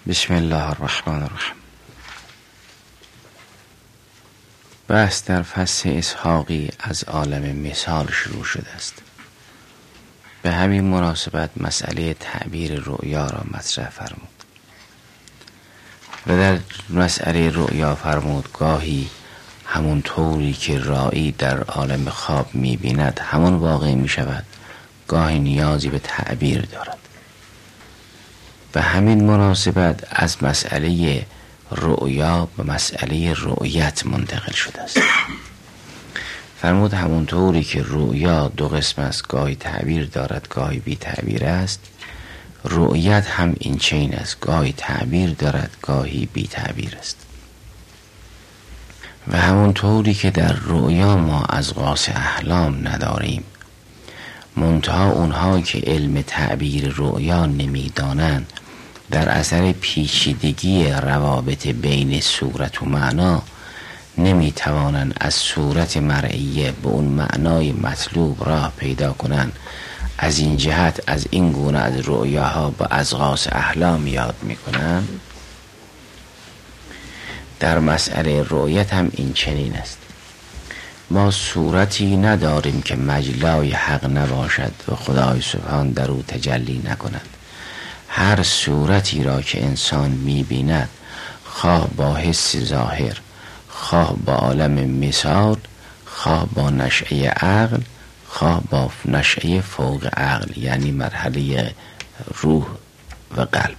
بسم الله الرحمن الرحیم. بحث در فصل اسحاقی از عالم مثال شروع شده است. به همین مناسبت مسئله تعبیر رؤیا را مطرح فرمود و در مسئله رؤیا فرمود گاهی همون طوری که رائی در عالم خواب می‌بیند همون واقع می‌شود، گاهی نیازی به تعبیر دارد. به همین مناسبت از مسئله رؤیا به مسئله رؤیت منتقل شده است. فرمود همونطوری که رؤیا دو قسم است، گاهی تعبیر دارد گاهی بی تعبیر است، رؤیت هم این چنین است، گاهی تعبیر دارد گاهی بی تعبیر است. و همونطوری که در رؤیا ما اضغاث احلام نداریم، منتها اونها که علم تعبیر رؤیا نمیدانند در اثر پیچیدگی روابط بین صورت و معنا نمیتوانند از صورت مرئیه به اون معنای مطلوب راه پیدا کنند. از این جهت از این گونه از رؤیاها با اضغاث احلام یاد میکنند. در مسئله رؤیت هم این چنین است. ما صورتی نداریم که مجلای حق نباشد و خدای سبحان در او تجلی نکند. هر صورتی را که انسان می‌بیند، خواه با حس ظاهر، خواه با عالم مثال، خواه با نشأه عقل، خواه با نشأه فوق عقل، یعنی مرحله روح و قلب،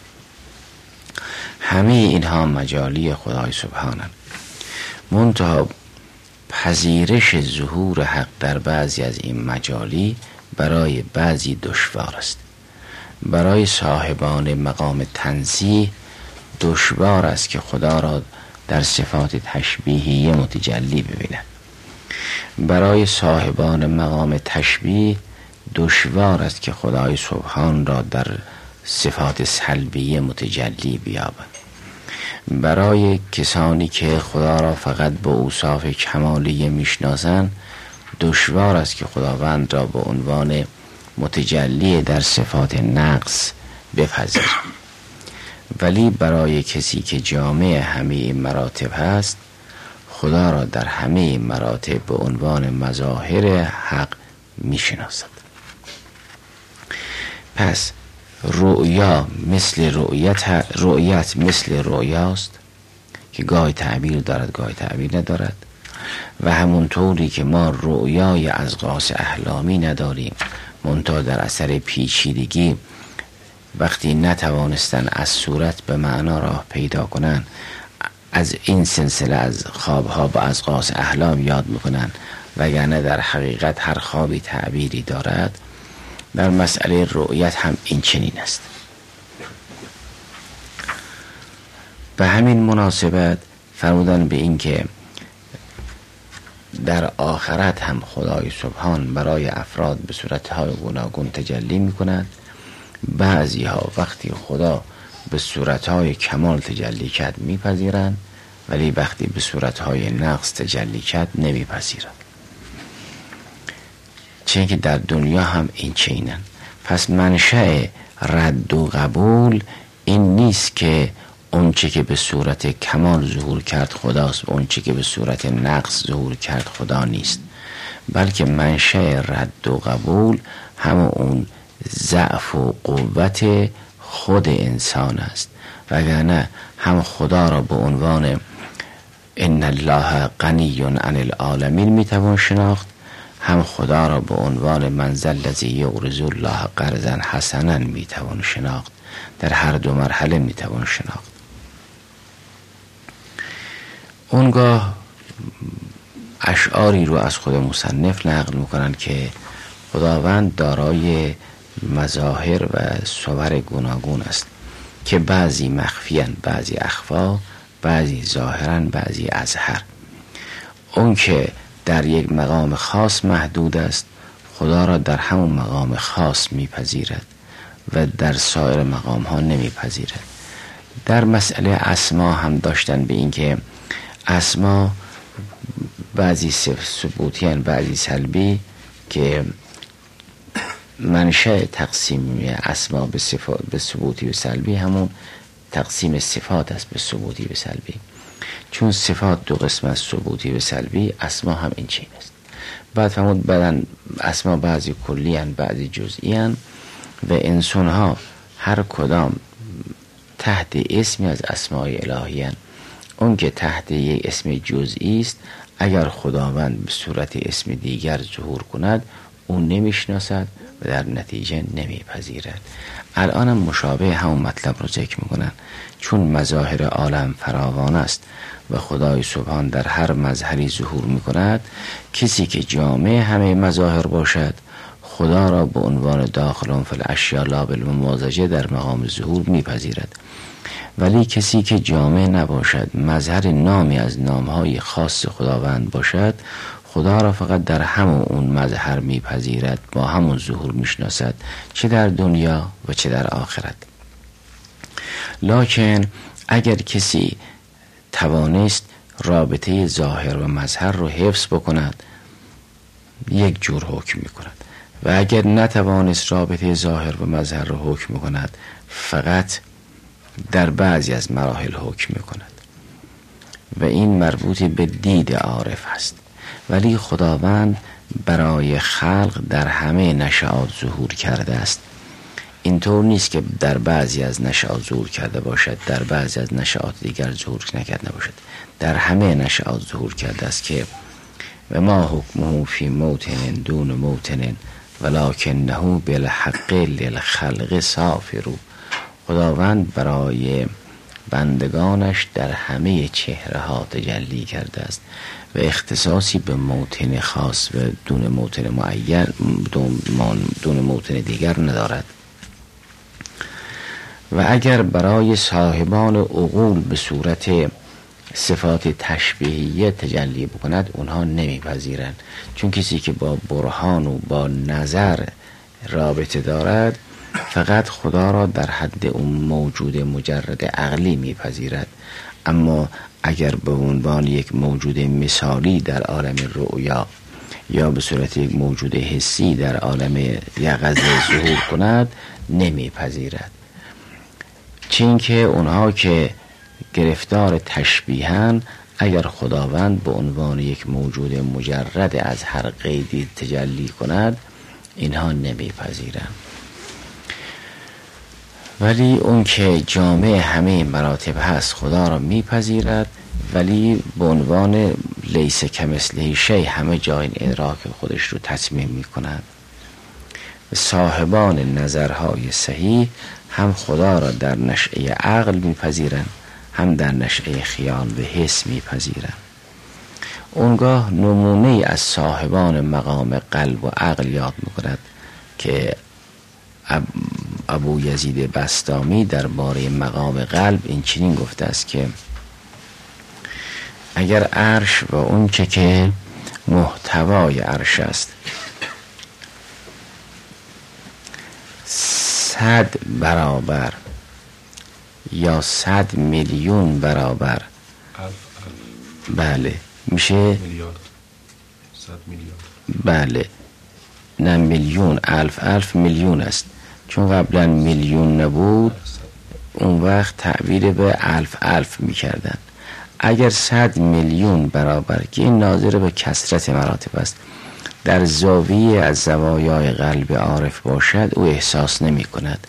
همه اینها مجالی خدای سبحانه. منتها پذیرش ظهور حق در بعضی از این مجالی برای بعضی دشوار است. برای صاحبان مقام تنزیه دشوار است که خدا را در صفات تشبیهیه متجلی ببینند. برای صاحبان مقام تشبیه دشوار است که خدای سبحان را در صفات سلبیه متجلی بیابند. برای کسانی که خدا را فقط با اوصاف کمالیه میشناسند دشوار است که خداوند را به عنوان متجلی در صفات نقص بپذیرند. ولی برای کسی که جامع همه این مراتب هست، خدا را در همه این مراتب به عنوان مظاهر حق میشناسد. پس رؤیا مثل رؤیت مثل رؤیاست که گاهی تعبیر دارد گاهی تعبیر ندارد. و همونطوری که ما رؤیای اضغاث احلامی نداریم، منتها در اثر پیچیدگی وقتی نتوانستن از صورت به معنا راه پیدا کنن، از این سلسله از خوابها با اضغاث احلام یاد میکنن، وگرنه در حقیقت هر خوابی تعبیری دارد. در مسئله رؤیت هم این چنین است. به همین مناسبت فرمودن به این که در آخرت هم خدای سبحان برای افراد به صورتهای گوناگون تجلی می کند. بعضی ها وقتی خدا به صورتهای کمال تجلی کرد می پذیرند، ولی وقتی به صورتهای نقص تجلی کرد نمی پذیرند. چون که در دنیا هم این چینن. پس منشأ رد و قبول این نیست که اونچه که به صورت کمال ظهور کرد خداست، اونچه که به صورت نقص ظهور کرد خدا نیست، بلکه منشأ رد و قبول همون اون ضعف و قوت خود انسان است. وگرنه هم خدا را به عنوان ان الله غنی عن العالمین میتوان شناخت، هم خدا را به عنوان من ذا الذی یقرض الله قرضا حسنا میتوان شناخت. در هر دو مرحله میتوان شناخت. اونگاه اشعاری رو از خود مصنف نقل میکنن که خداوند دارای مظاهر و صور گوناگون است که بعضی مخفیان، بعضی اخفا، بعضی ظاهرن، بعضی اظهر. اون که در یک مقام خاص محدود است خدا را در همون مقام خاص میپذیرد و در سایر مقام ها نمیپذیرد. در مسئله اسما هم داشتن به این که اسما بعضی ثبوتیان بعضی سلبی، که منشأ تقسیم اسما به ثبوتی و سلبی همون تقسیم صفات است به ثبوتی و سلبی. چون صفات دو قسم است، ثبوتی و سلبی، اسما هم این چین است. بعد فرمود بعدن اسما بعضی کلی هن بعضی جزئی هن و انسان ها هر کدام تحت اسمی از اسمای الهی هن. اون که تحت یک اسم جزئی است، اگر خداوند به صورت اسم دیگر ظهور کند اون نمیشناسد و در نتیجه نمیپذیرد. الان هم مشابه همون مطلب رو ذکر میکنن. چون مظاهر عالم فراوان است و خدای سبحان در هر مظهری ظهور میکند، کسی که جامع همه مظاهر باشد خدا را به عنوان داخلون فی الاشیاء لا بالممازجه در مقام ظهور میپذیرد. ولی کسی که جامع نباشد، مظهر نامی از نامهای خاص خداوند باشد، خدا را فقط در همون اون مظهر میپذیرد، با همون ظهور میشناسد، چه در دنیا و چه در آخرت. لکن اگر کسی توانست رابطه ظاهر و مظهر رو حفظ بکند، یک جور حکم میکند، و اگر نتوانست رابطه ظاهر و مظهر رو حکم کند، فقط در بعضی از مراحل حکم میکند و این مربوط به دید عارف است. ولی خداوند برای خلق در همه نشأات ظهور کرده است. اینطور نیست که در بعضی از نشأات ظهور کرده باشد، در بعضی از نشأات دیگر ظهور نکرده باشد. در همه نشأات ظهور کرده است که و ما حکمه فی موطن دون موطن ولکنه بالحق للخلق سافرو. خداوند برای بندگانش در همه چهره ها تجلی کرده است و اختصاصی به موطن خاص و دون موطن معین، دون موطن دیگر ندارد. و اگر برای صاحبان عقول به صورت صفات تشبیهیه تجلی بکند، اونها نمیپذیرند. چون کسی که با برهان و با نظر رابطه دارد فقط خدا را در حد اون موجود مجرد عقلی میپذیرد. اما اگر به عنوان یک موجود مثالی در عالم رؤیا یا به صورت یک موجود حسی در عالم یقظه ظهور کند، نمیپذیرد. چون که اونها که گرفتار تشبیهن، اگر خداوند به عنوان یک موجود مجرد از هر قیدی تجلی کند، اینها نمیپذیرند. ولی اون که جامع همه مراتب هست خدا را میپذیرد، ولی به عنوان لیس کمثله شیء همه جای ادراک خودش رو تتمیم میکند. صاحبان نظرهای صحیح هم خدا را در نشأه عقل میپذیرند، هم در نشأه خیال و حس میپذیرند. اونگاه نمونه از صاحبان مقام قلب و عقل یاد میکند که ابو یزید بسطامی درباره مقام قلب این چنین گفته است که اگر عرش و اون که محتوای عرش است 100 برابر یا 100 میلیون برابر، بله میشه میلیارد، 100 میلیارد، بله نه میلیون، الف میلیون است. چون قبلا میلیون نبود اون وقت تعبیر به الف میکردن. اگر 100 میلیون برابر، که این ناظر به کثرت مراتب است، در زاویه از زوایای قلب عارف باشد، او احساس نمی کند.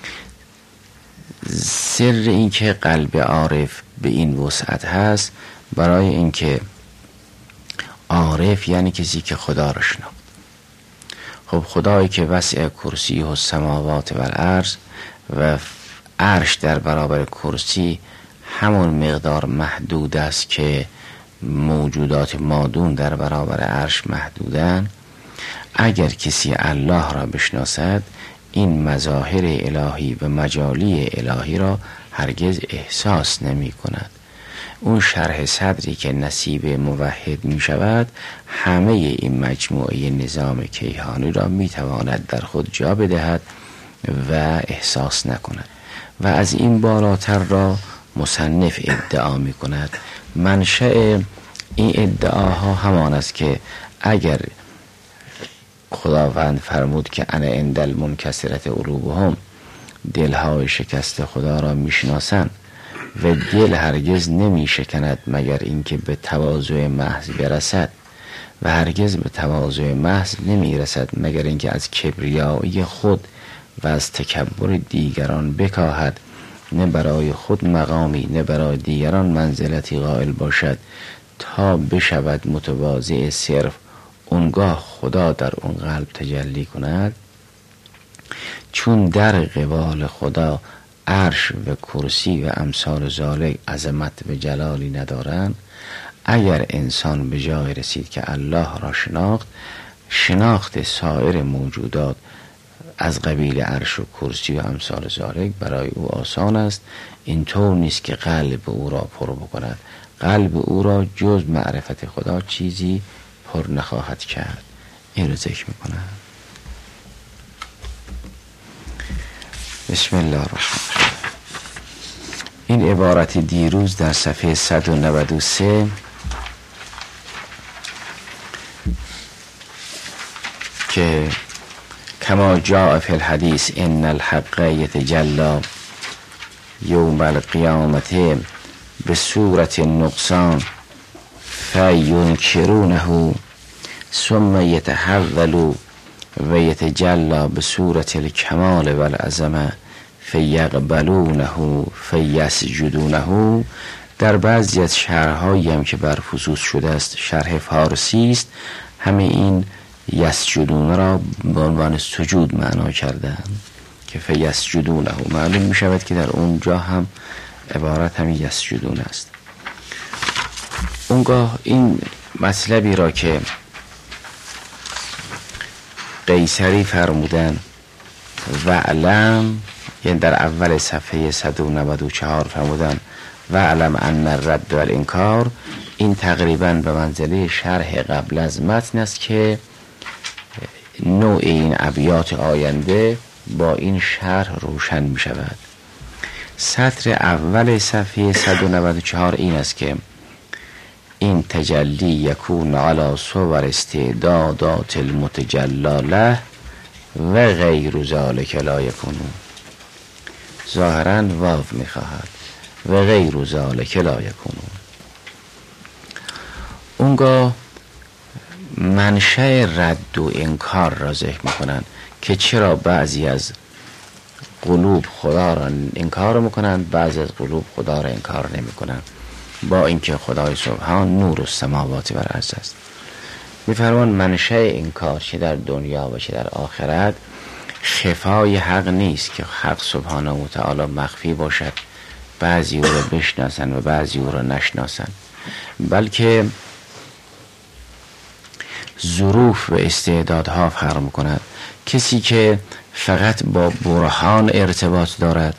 سر این که قلب عارف به این وسعت هست، برای اینکه عارف یعنی کسی که خدا را شناخت. خب خدایی که وسع کرسی و سماوات و الارض و عرش در برابر کرسی همون مقدار محدود است که موجودات مادون در برابر عرش محدودن. اگر کسی الله را بشناسد، این مظاهر الهی و مجالی الهی را هرگز احساس نمی کند. اون شرح صدری که نصیب موحد می شود، همه این مجموعه نظام کیهانی را می تواند در خود جا بدهد و احساس نکند. و از این بالاتر را مصنف ادعا می کند. منشأ این ادعاها همان است که اگر خداوند فرمود که انا عند المنکسرة قلوبهم دلهای شکست خدا را میشناسند و دل هرگز نمی شکند مگر اینکه به تواضع محض برسد و هرگز به تواضع محض نمی رسد مگر اینکه از کبریایی خود و از تکبر دیگران بکاهد، نه برای خود مقامی نه برای دیگران منزلتی قائل باشد تا بشود متواضع صرف، اونگاه خدا در اون قلب تجلی کند. چون در قبال خدا عرش و کرسی و امثال ذالک عظمت و جلالی ندارند، اگر انسان به جای رسید که الله را شناخت سایر موجودات از قبیل عرش و کرسی و امثال ذالک برای او آسان است. اینطور نیست که قلب او را پر بکند، قلب او را جز معرفت خدا چیزی پر نخواهد کرد. این رو ذکر میکنم. بسم الله الرحمن الرحیم. این عبارت دیروز در صفحه 193 که کما جاء فی الحدیث ان الحق یتجلی یوم القیامت به صورت نقصان فینکرونه ثم یتحول و یتجلی به صورت الکمال و العظمه فیقبلونه فیسجدونه. در بعضی از شرح‌هایی هم که بر خصوص شده است، شرح فارسی است، همه این یسجدونه را به عنوان سجود معنا کردند که فیسجدونه. معلوم می شود که در اونجا هم عبارت همین یسجدونه است. اونگاه این مطلبی را که قیصری فرمودن وعلم، یعنی در اول صفحه 194 فرمودن وعلم ان الرد والانکار، این تقریبا به منزله شرح قبل از متن است که نوع این ابیات آینده با این شرح روشن می شود. سطر اول صفحه 194 این است که این تجلی یکون علی صور استعدادات المتجلاله و غیر ذالک لا یکونون. ظاهرا واو می خواهد و غیر ذالک لا یکونون. اونگاه منشأ رد و انکار را ذکر میکنند که چرا بعضی از قلوب خدا را انکار میکنند، بعضی از قلوب خدا را انکار نمیکنند، با اینکه خدای سبحان نور السماوات و الارض است. میفرمان منشأ انکار چه در دنیا و چه در آخرت خفای حق نیست که حق سبحانه و تعالی مخفی باشد، بعضی او را بشناسند و بعضی او را نشناسند، بلکه ظروف و استعدادها فرق می‌کند. کسی که فقط با برهان ارتباط دارد،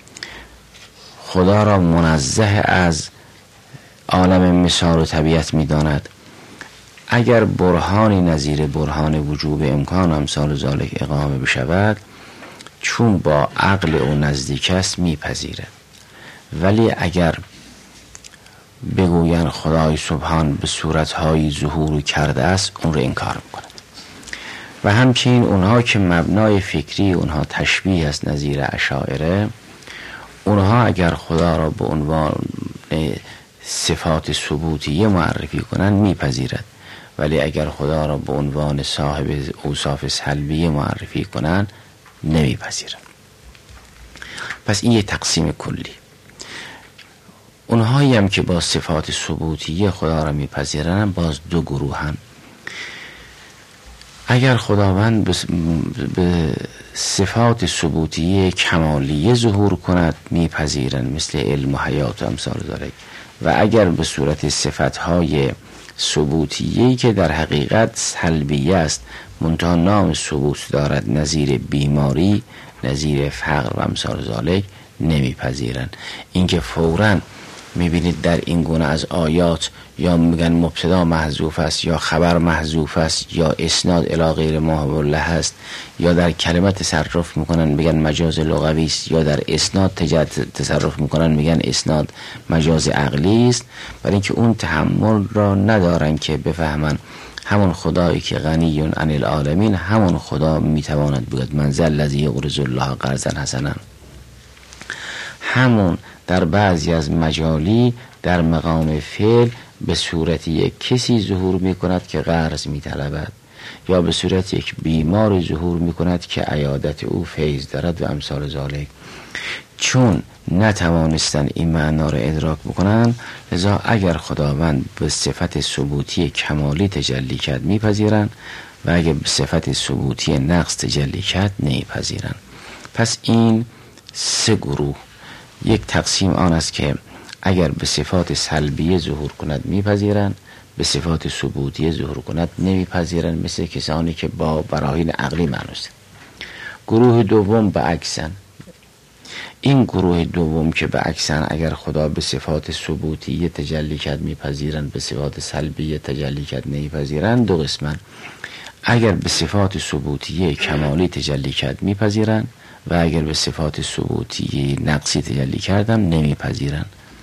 خدا را منزه از عالم مثال و طبیعت می‌داند، اگر برهانی نظیر برهان وجوب امکان امثال ذالک اقامه بشود، چون با عقل او نزدیک است میپذیرد. ولی اگر بگویند خدای سبحان به صورتهایی ظهور کرده است، اون رو انکار میکند. و همچنین اونها که مبنای فکری اونها تشبیه است نظیر اشاعره، اونها اگر خدا را به عنوان صفات ثبوتیه معرفی کنند میپذیرد، ولی اگر خدا را به عنوان صاحب اوصاف سلبیه معرفی کنند نمیپذیرند. پس این یه تقسیم کلی. اونهایی هم که با صفات ثبوتیه خدا را میپذیرند باز دو گروهن. اگر خداوند به صفات ثبوتیه کمالیه ظهور کند میپذیرند، مثل علم و حیات و امثال ذالک. و اگر به صورت صفتهای ثبوتیه‌ای که در حقیقت سلبیه است منتها نام ثبوت دارد، نظیر بیماری، نظیر فقر و امثال ذالک، نمیپذیرند. اینکه فوراً میبینید در این گونه از آیات یا میگن مبتدا محذوف است یا خبر محذوف است یا اسناد الی غیر ما هو الله است، یا در کلمه تصرف میکنن میگن مجاز لغوی است، یا در اسناد تصرف میکنن میگن اسناد مجاز عقلی است، برای اینکه اون تحمل را ندارن که بفهمن همون خدایی که غنی عن العالمین همون خدا میتواند بگوید من ذا الذی یقرض الله قرضا حسنا. همون در بعضی از مجالی در مقام فعل به صورت یک کسی ظهور می کند که قرض می طلبد، یا به صورت یک بیمار ظهور می کند که عیادت او فیض دارد و امثال ذالک. چون نتوانستن این معنا را ادراک بکنن، لذا اگر خداوند به صفت ثبوتی کمالی تجلی کرد میپذیرن و اگر به صفت ثبوتی نقص تجلی کرد نمیپذیرن. پس این سه گروه، یک تقسیم آن است که اگر به صفات سلبیه ظهور کند میپذیرن، به صفات ثبوتیه ظهور کند نمیپذیرن، مثل کسانی که با براهین عقلی معنوست. گروه دوم به عکسن. این گروه دوم که به عکسن، اگر خدا به صفات ثبوتیه تجلی کرد میپذیرن، به صفات سلبیه تجلی کرد نمیپذیرن. دو قسمن، اگر به صفات ثبوتیه کمالی تجلی کرد میپذیرن و اگر به صفات ثبوتیه نقصی تجلی کردم نمیپذیرن.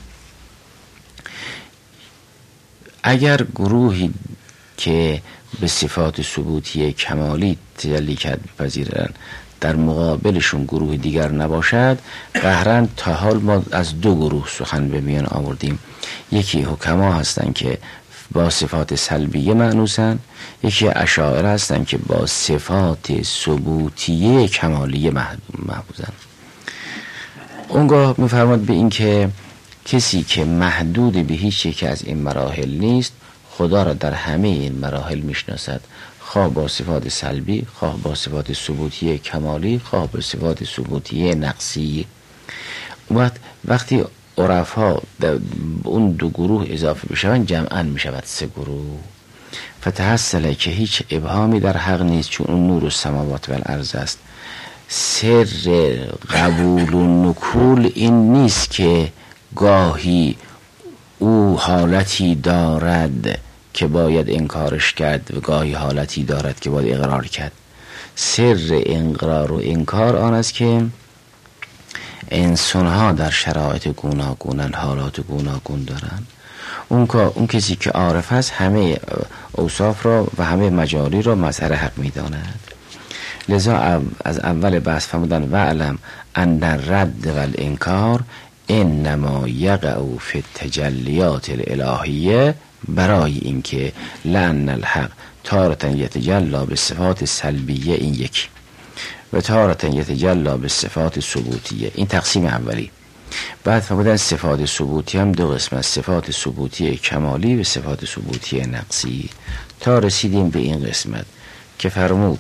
اگر گروهی که به صفات ثبوتیه کمالی تجلی کرد میپذیرن، در مقابلشون گروه دیگر نباشد، قهرن تا حال ما از دو گروه سخن به میان آوردیم. یکی حکما هستند که با صفات سلبیه معنوسن، یکی اشاعره هستند که با صفات ثبوتیه کمالیه محفوظن. اونگاه میفرماد به این که کسی که محدود به هیچ یک از این مراحل نیست، خدا را در همه این مراحل میشناسد، خواه با صفات سلبی، خواه با صفات ثبوتی کمالی، خواه با صفات ثبوتی نقصی. وقتی عرفا اون دو گروه اضافه بشوند، جمعاً میشود سه گروه. فتحصله که هیچ ابهامی در حق نیست، چون اون نور السماوات و الارض است. سر قبول و نکول این نیست که گاهی او حالتی دارد که باید انکارش کرد و گاهی حالتی دارد که باید اقرار کرد. سر انقرار و انکار آن است که انسانها در شرایط گوناگون حالات گوناگون دارند. اون کسی که عارف است همه اوصاف را و همه مجاری را مظهر حق می داند. لذا از اول بحث فرمودن وعلم ان الرد و الانکار انما یقع فی التجلیات الالهیه، برای اینکه لأن الحق تارة یتجلی به صفات سلبیه، این یکی، و تارة یتجلی به صفات ثبوتیه، این تقسیم اولی. بعد فرمودن صفات ثبوتی هم دو قسم است، صفات ثبوتی کمالی و صفات ثبوتی نقصی، تا رسیدیم به این قسمت که فرمود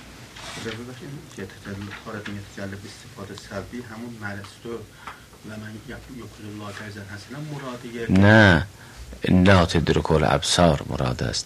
یتجلی به صفات سلبی همون مرستو و من یکل الله کردن هستن مراده، نه لا تدرک الابصار مراد است.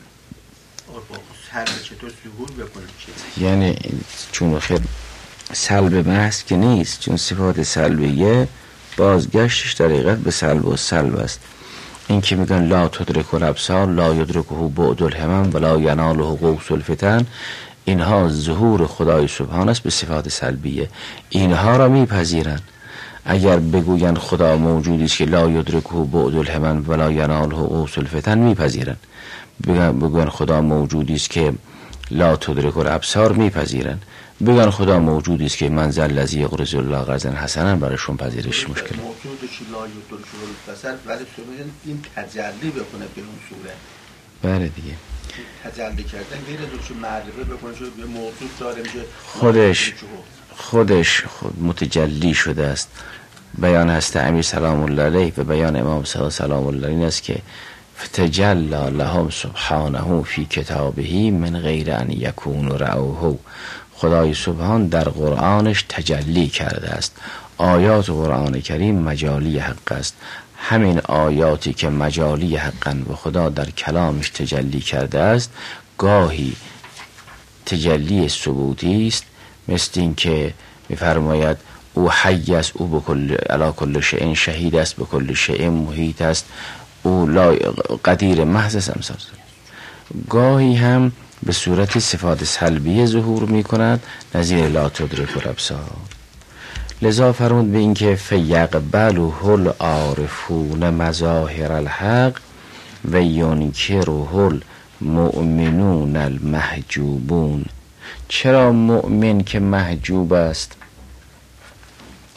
چطور ظهور بکنه؟ یعنی چون خیر سلب محض که نیست، چون صفات سلبیه بازگشتش در حقیقت به سلب و سلب است. این که میگن لا تدرک الابصار لا یدرکه بعد الهمم ولا یناله قوس الفتن، اینها ظهور خدای سبحان است به صفات سلبیه، اینها را میپذیرن. اگر بگوین خدا موجودی است که لا یدرکه بعد الهمم ولا یناله قوس الفتن، میپذیرن. بگوین خدا موجودی است که لا تدرک الابصار، میپذیرن. بگن خدا موجودی است که منزل الذی یقرض الله قرضا حسنا، برایشون پذیرش مشکل. موجودش لا یدرک الابصار، ولی این تجلی بکنه به اون صورت. بله دیگه. تجلی کردن غیر از اون معرفه بکنه شده به موجود داره میشه خودش متجلی شده است. بیان هست امیر سلام الله علیه و بیان امام سلام الله علیه است که فتجلی لهم سبحانه فی کتابه من غیر ان یکون رأوه. خدای سبحان در قرآنش تجلی کرده است. آیات قرآن کریم مجالی حق است. همین آیاتی که مجالی حقن و خدا در کلامش تجلی کرده است، گاهی تجلی ثبوتی است، مثل این که می‌فرماید او حی است، او بكل علی کل شیء شهید است، به کل شیء محیط است، او قدیر محض است. امثال گاهی هم به صورت صفات سلبیه ظهور می کند، نظیر لا تدرک الابصار. لذا فرمود به این که فیقبله العارفون مظاهر الحق و ینکره المؤمنون المحجوبون. چرا مؤمن که محجوب است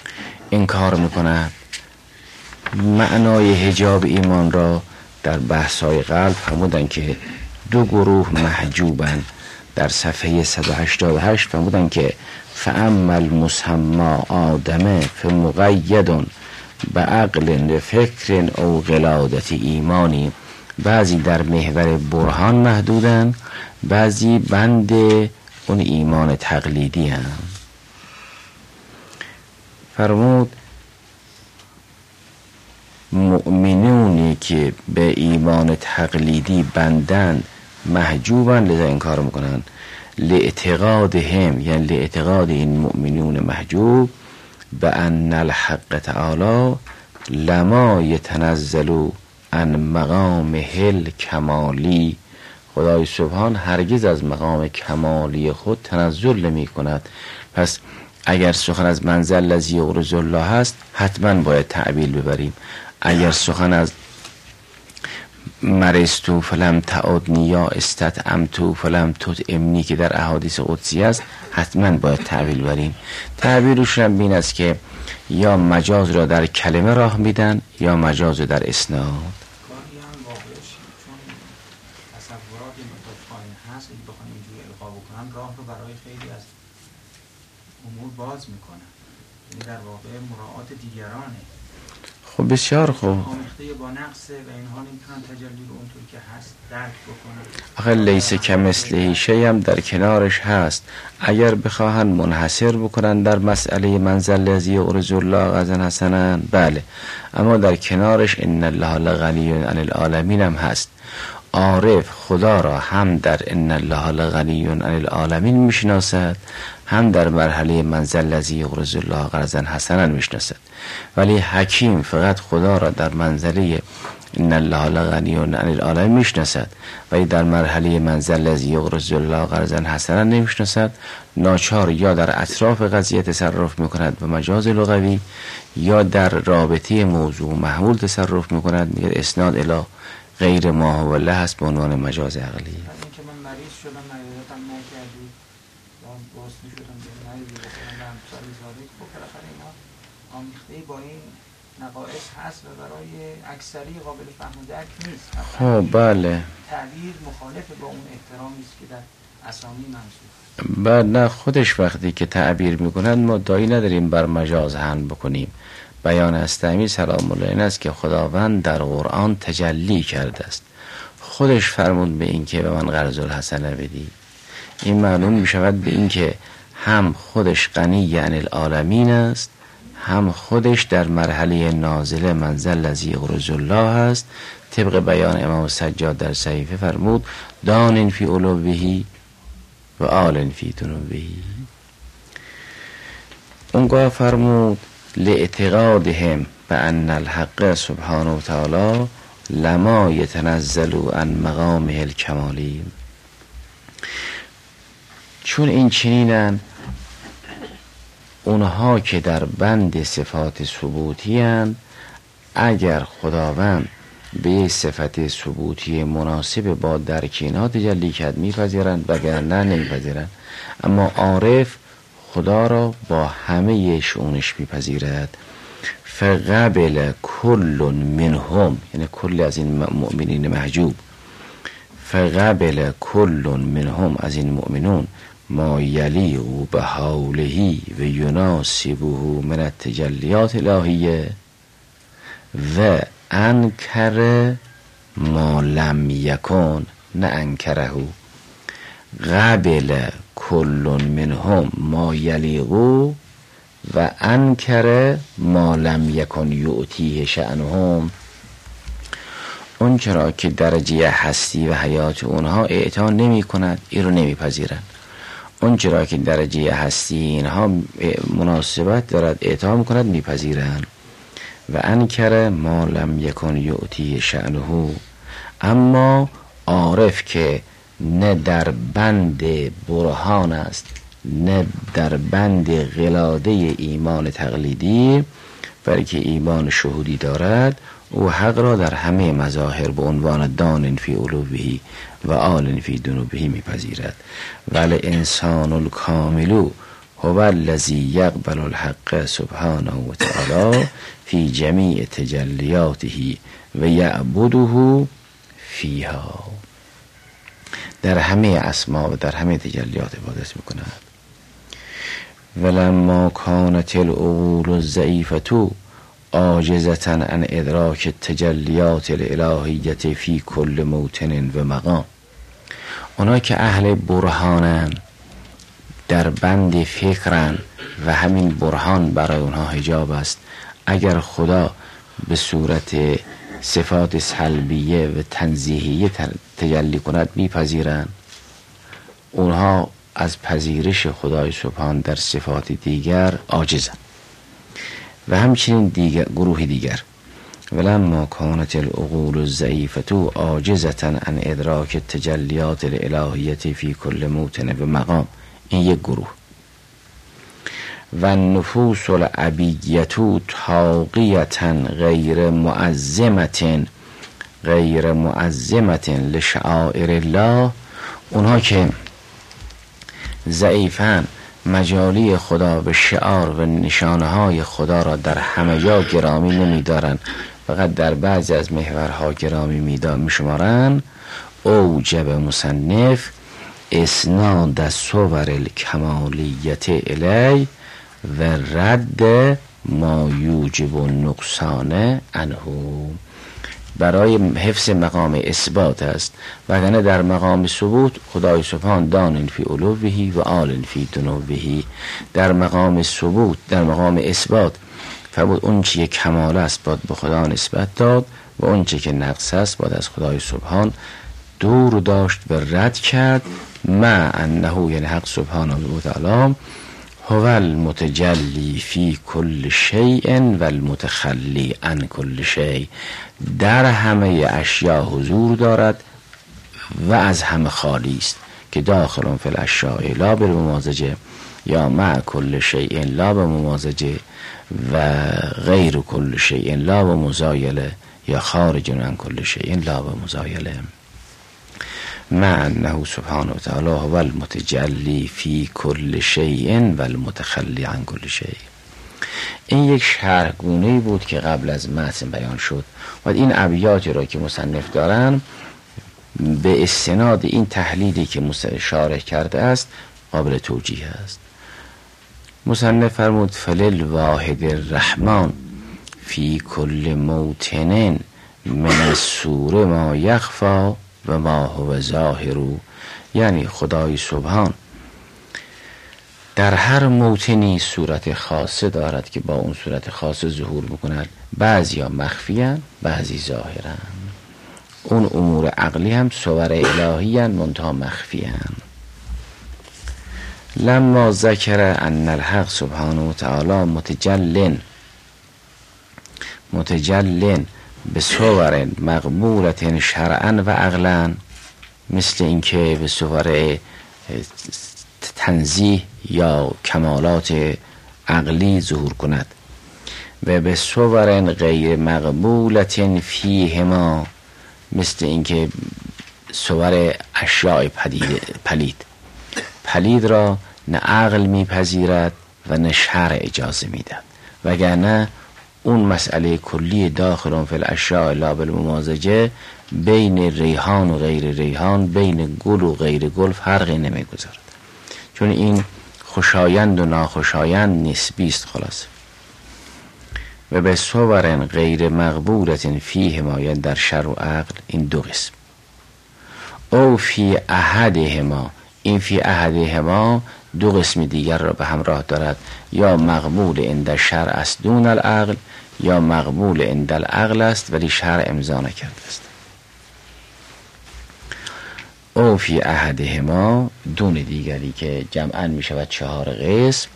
انکار میکند. معنای حجاب ایمان را در بحث‌های قلب فرمودن که دو گروه محجوبن. در صفحه 188 فرمودن که فاما المسمى آدم فمقید بعقل فکر او قلادت ایمانی. بعضی در محور برهان محدودن، بعضی بند اون ایمان تقلیدی هم. فرمود مؤمنونی که به ایمان تقلیدی بندند محجوبن، لذا این کار میکنن. لاعتقادهم، یعنی لاعتقاد این مؤمنون محجوب، به ان الحق تعالی لما یتنزل عن مقام هل کمالی. خدای سبحان هرگز از مقام کمالی خود تنزل نمی کند. پس اگر سخن از منزل الذی یغرض الله هست حتما باید تعبیل ببریم. اگر سخن از مرستو فلم تعودنی یا استطعمتو فلم تطعمنی که در احادیث قدسی است حتما باید تعبیل بریم. تعبیرش هم این است که یا مجاز را در کلمه راه میدن یا مجاز را در اسناد. گاهی هم واقعش چون تصورات متفاوت هست اگه بخوان اینجوری القا بکنن راه رو برای خیلی از امور باز میکنن، یعنی در واقع مراعات دیگرانه. خب بسیار خوب. آمیخته با نقصه و این حال میتونن تجلی رو اونطور که هست درک بکنن. آخه لیس کمثله شیء هم در کنارش هست. اگر بخواهن منحصر بکنن در مسئله منزل الذی یغرض الله قرضا حسنا بله، اما در کنارش ان الله لغنی عن العالمین هم هست. عارف خدا را هم در ان الله لغنی عن العالمین میشناسد، هم در مرحله منزل الذی یغرض الله قرضا حسنا میشناسد. ولی حکیم فقط خدا را در منزله ان الله لغنی عن العالمین میشناسد، ولی در مرحله منزل الذی یغرض الله قرضا حسنا نمیشناسد. ناچار یا در اطراف قضیه تصرف میکند به مجاز لغوی، یا در رابطه موضوع محمول تصرف میکند، میگه اسناد الی غیر ما هو الله هست به عنوان مجاز عقلی. از اینکه من مریض شدم مریضتم نکردی یا باستی شدم به مریضی بکنم به امثال ذالک، خب بالاخره اینا آمیخته‌ای با این نقائص هست و برای اکثری قابل فهم و درک نیست. خب بله، تعبیر مخالف با اون احترامی است که در اسامی منصوب. بعد نه خودش وقتی که تعبیر میکنند ما دایی نداریم بر مجاز حمل بکنیم. بیان استعمی سلام الله این است که خداوند در قرآن تجلی کرده است. خودش فرمود به این که به من قرض الحسنه بدی. این معلوم می شود به این که هم خودش غنی عن العالمین است، هم خودش در مرحله نازله منزل الذی یغرض الله است. طبق بیان امام سجاد در صحیفه فرمود دان فی علوه و آل فی دنوه. اونگاه فرمود لاعتقادهم بأن الحق سبحانه و تعالی لما یتنزل عن مقامه الکمالی. چون این چنینن اونها که در بند صفات ثبوتی هستند، اگر خداوند به صفت ثبوتی مناسب با درک اینها تجلی کرد میپذیرند، وگرنه نمیپذیرند. اما عارف خدا را با همه شؤونش میپذیرد. فقبل کل منهم، یعنی کل از این مؤمنین محجوب، فقبل کل منهم از این مؤمنون ما یلیق به حوله و یناسبه من التجلیات الهیه و انکر ما لم یکن، نه انکره. قبل کل منهم ما یلیق و انکر ما لم یکن یعطیه شأنهم. اون چرا که درجه هستی و حیات اونها اعطا نمی کند این رو نمی پذیرن. اون چرا که درجه هستی اینها مناسبت دارد اعطا می کند می پذیرن. و انکر ما لم یکن یعطیه شأنه. اما عارف که نه در بند برهان است نه در بند غلاده ایمان تقلیدی، بلکه ایمان شهودی دارد، او حق را در همه مظاهر به عنوان دان فی علوه و آل فی دنوبه میپذیرد. ولی انسان الکامل هو الذی یقبل الحق سبحانه و تعالی فی جمیع تجلیاته و یعبده فیها. در همه اسما و در همه تجلیات عبادت میکند. ولما کانت العقول الضعیفة عاجزة عن ادراک التجلیات الالهیة فی کل موطن و مقام. اونا که اهل برهانن، در بند فکرن و همین برهان برای اونها حجاب است، اگر خدا به صورت صفات سلبیه و تنزیهیه تجلی کند میپذیرن. اونها از پذیرش خدای سبحان در صفات دیگر عاجزن. و همچنین گروه دیگر ولما کانت العقول الضعیفة عاجزة عن ادراک التجلیات الالهیة فی کل موطن و مقام، این یک گروه. و النفوس العبیة طاغیة غیر معظمة لشعائر الله، اونها که ضعیفن، مجالی خدا و شعار و نشانه های خدا را در همه جا گرامی نمی‌دارند، فقط در بعضی از محورها گرامی می‌شمارند. اوجب مصنف اسناد صور الکمالیت الی و رد ما یوجب النقصان عنه. برای حفظ مقام اثبات است، وگرنه در مقام ثبوت خدای سبحان دان فی علوه و عال فی دنوه. در مقام ثبوت، در مقام اثبات فرمود اون چی کمال است باید به خدا نسبت داد و اون چی که نقص است باید از خدای سبحان دور داشت و رد کرد. ما انه، یعنی حق سبحانه و تعالی، هو المتجلی فی کل شیء و المتخلی عن کل شیء، در همه اشیاء حضور دارد و از همه خالی است، که داخل فی الاشیاء لا بالممازجه یا مع کل شیء لا بممازجه و غیر کل شیء لا بمزایله یا خارج عن کل شیء لا بمزایله. ما انه سبحانه و تعالی هو المتجلی فی کل شیء و المتخلی عن کل شیء. این یک شرحگونه‌ای بود که قبل از متن بیان شد و این ابیاتی را که مصنف دارن به استناد این تحلیلی که شارح کرده است قابل توجیه است. مصنف فرمود فللواحد الرحمن فی کل موطن من السور ما یخفی و ما هو ظاهر، یعنی خدای سبحان در هر موطنی صورت خاصه دارد که با اون صورت خاصه ظهور بکند، بعضی ها مخفی هن، بعضی ظاهر هن. اون امور عقلی هم صور الهی هن، منتها مخفی هن. لما ذکر ان الحق سبحانه و تعالی متجلن به صور مقبولت شرعا و عقلا، مثل اینکه به صور تنزیه یا کمالات عقلی ظهور کند، و به صور غیر مقبولت فیهما، مثل اینکه صور اشیاء پلید را نه عقل میپذیرد و نه شرع اجازه میدهد، وگرنه اون مسئله کلی داخل فی الاشیاء لا بالممازجه بین ریحان و غیر ریحان، بین گل و غیر گل فرقی نمیگذارد، چون این خوشایند و ناخوشایند نسبی است. خلاص و به صور غیر مقبولت فیهما، یعنی در شرع و عقل، این دو قسم. او فی احدهما، این فی احدهما دو قسم دیگر را به همراه دارد، یا مقبول عند شرع است دون العقل، یا مقبول عند العقل است ولی شرع امضا نکرده است. او فی احدهما، دون دیگری که جمعاً می شود 4 قسم.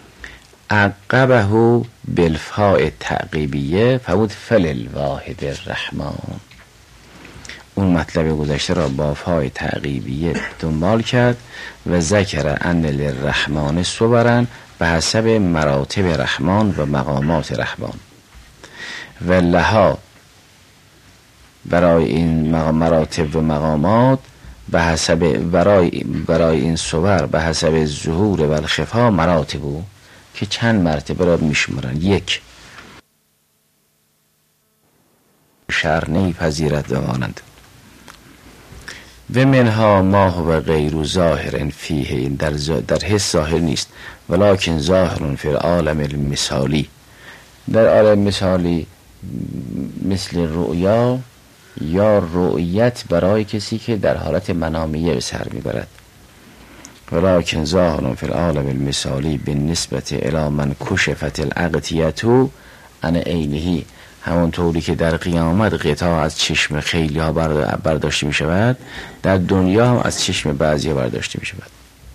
عقبه بالفاء تعقیبیه فود فللواحد الرحمن، اون مطلب گذشته را با فای تعقیبیه دنبال کرد و ذکر ان للرحمن صورا به حسب مراتب رحمان و مقامات رحمان، و لها، برای این مراتب و مقامات به حسب برای این صور به حسب ظهور و الخفا مراتبو که چند مرتبه را میشمارن. 1 شر نیپذیرد و مانند. و منها ما هو غیر ظاهر فیه، این در حس ظاهر نیست، ولکن ظاهر فی العالم المثالی، در عالم مثالی مثل رؤیا یا رؤیت برای کسی که در حالت منامیه به سر میبرد. ولکن ظاهر فی العالم المثالی بالنسبه الی من کشفت الاغطیه عن عینه، همون طوری که در قیامت غطا از چشم خیلی ها برداشته می شود، در دنیا هم از چشم بعضی ها برداشته می شود.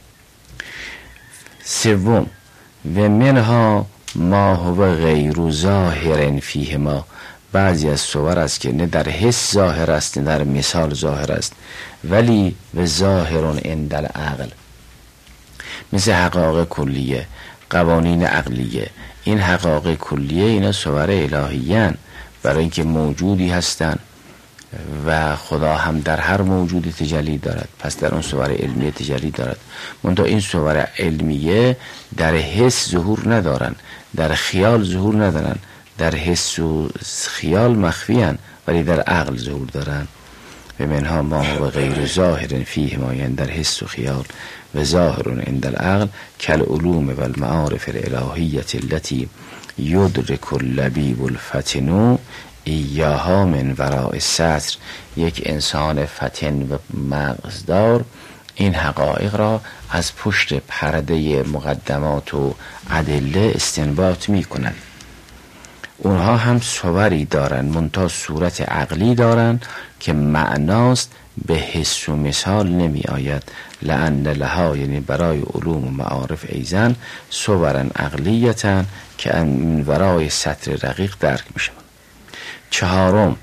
3 و منها ما هو غیر ظاهر فیه ما، بعضی از صور است که نه در حس ظاهر است نه در مثال ظاهر است، ولی و ظاهر عند العقل، مثل حقایق کلیه، قوانین عقلیه. این حقایق کلیه اینا صور الهیان، برای اینکه موجودی هستند و خدا هم در هر موجودی تجلی دارد، پس در اون صور علمیه تجلی دارد. منتها این صور علمیه در حس ظهور ندارن، در خیال ظهور ندارن، در حس و خیال مخفیان ولی در عقل ظهور دارن. و منها ما هو غیر ظاهر فیه ما، یعنی در حس و خیال، و ظاهر عند العقل کالعلوم و المعارف الالهیه التي یدرک اللبیب الفتن ایاها من وراء الستر. یک انسان فتن و مغزدار این حقایق را از پشت پرده مقدمات و ادله استنباط می کند. اونها هم صوری دارن، منتها صورت عقلی دارن که معناست به حس و مثال نمی آید. لأن لها، یعنی برای علوم و معارف ایزن، صورن عقلیتن که من ورای سطر رقیق درک می شود. 4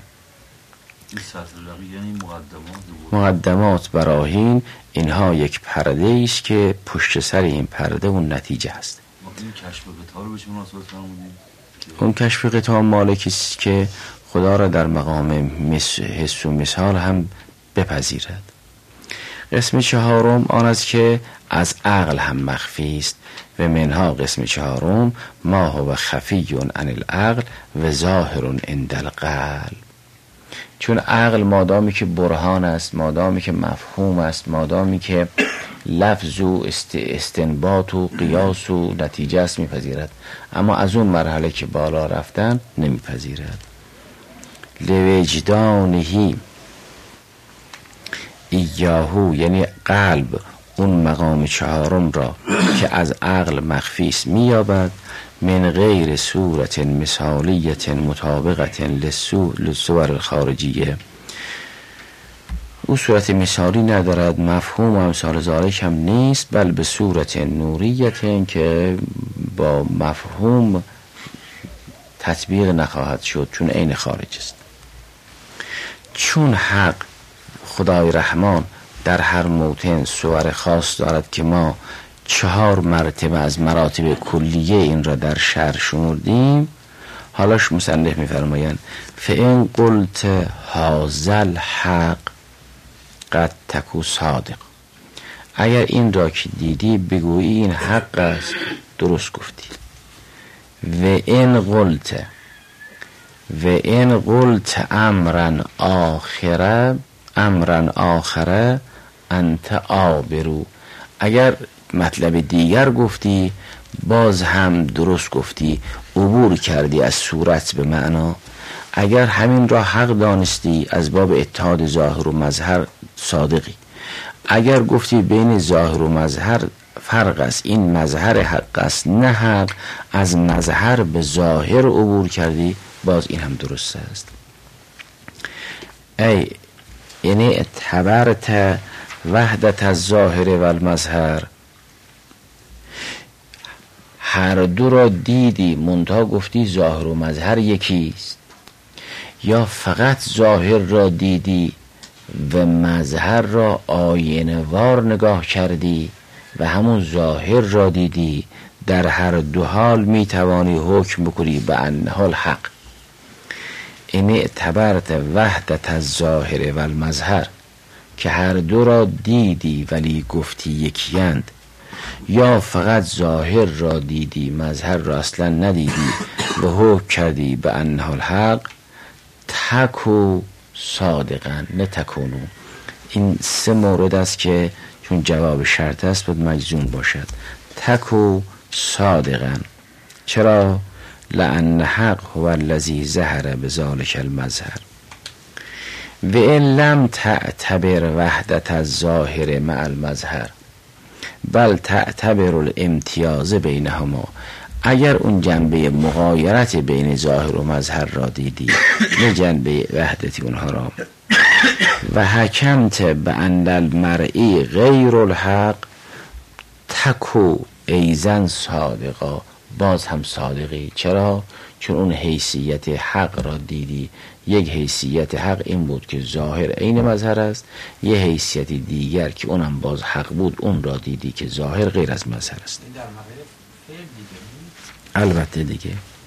یعنی مقدمات براهین، اینها یک پرده است که پشت سر این پرده اون نتیجه هست. این کشف قطعه رو به چه مناسبت فرمودید؟ اون کشف قطعه مالکی است که خدا را در مقام حس و مثال هم بپذیرد. قسم 4 آن است که از عقل هم مخفی است. و منها قسم 4 ما هو خفی عن العقل و ظاهر عند القلب. چون عقل مادامی که برهان است، مادامی که مفهوم است، مادامی که لفظ و استنباط و قیاس و نتیجه است میپذیرد، اما از اون مرحله که بالا رفتن نمیپذیرد. لوجدانهی ایاهو، یعنی قلب اون مقام 4 را که از عقل مخفی است مییابد، من غیر صورت مثالیت مطابقت للصور الخارجیه. او صورت مثالی ندارد، مفهوم و امثال ذالک هم نیست، بل به صورت نوریت که با مفهوم تطبیق نخواهد شد، چون عین خارج است. چون حق خدای رحمان در هر موطن صور خاص دارد که ما 4 مرتبه از مراتب کلیه این را در شرح شمردیم، حالاش مصنف می‌فرمایند فإن قلت هذا الحق قد تکو صادق، اگر این را که دیدی بگویی این حق است، درست گفتی. و این قلت امرا آخره انت آبرو، اگر مطلب دیگر گفتی باز هم درست گفتی، عبور کردی از صورت به معنا. اگر همین را حق دانستی از باب اتحاد ظاهر و مظهر صادقی، اگر گفتی بین ظاهر و مظهر فرق است، این مظهر حق است نه حق، از مظهر به ظاهر عبور کردی، باز این هم درست است. یعنی اعتبرت وحدت الظاهر و المظهر، هر دو را دیدی منتها گفتی ظاهر و مظهر یکیست، یا فقط ظاهر را دیدی و مظهر را آینه وار نگاه کردی و همون ظاهر را دیدی، در هر دو حال می توانی حکم بکنی به انه الحق. این اعتبرت وحدت الظاهر و المظهر که هر دو را دیدی ولی گفتی یکیند، یا فقط ظاهر را دیدی مظهر را اصلا ندیدی و حکم کردی به انه الحق، تکو صادقا نتکونو. این سه مورد است که چون جواب شرط است باید مجزوم باشد. تکو صادقا. چرا؟ لأن حق هو الذی ظهر بذلک المظهر و ان لم تعتبر وحدت الظاهر مع المظهر بل تعتبر الامتیاز بینهما. اگر اون جنبه مغایرت بین ظاهر و مظهر را دیدی، نه جنبه وحدتی اونها را، و حکمت به ان المرئی غیر الحق، تکو ایزن صادقا، باز هم صادقی. چرا؟ چون اون حیثیت حق را دیدی. یک حیثیت حق این بود که ظاهر عین مظهر است، یه حیثیت دیگر که اونم باز حق بود اون را دیدی که ظاهر غیر از مظهر است. البته دیگه.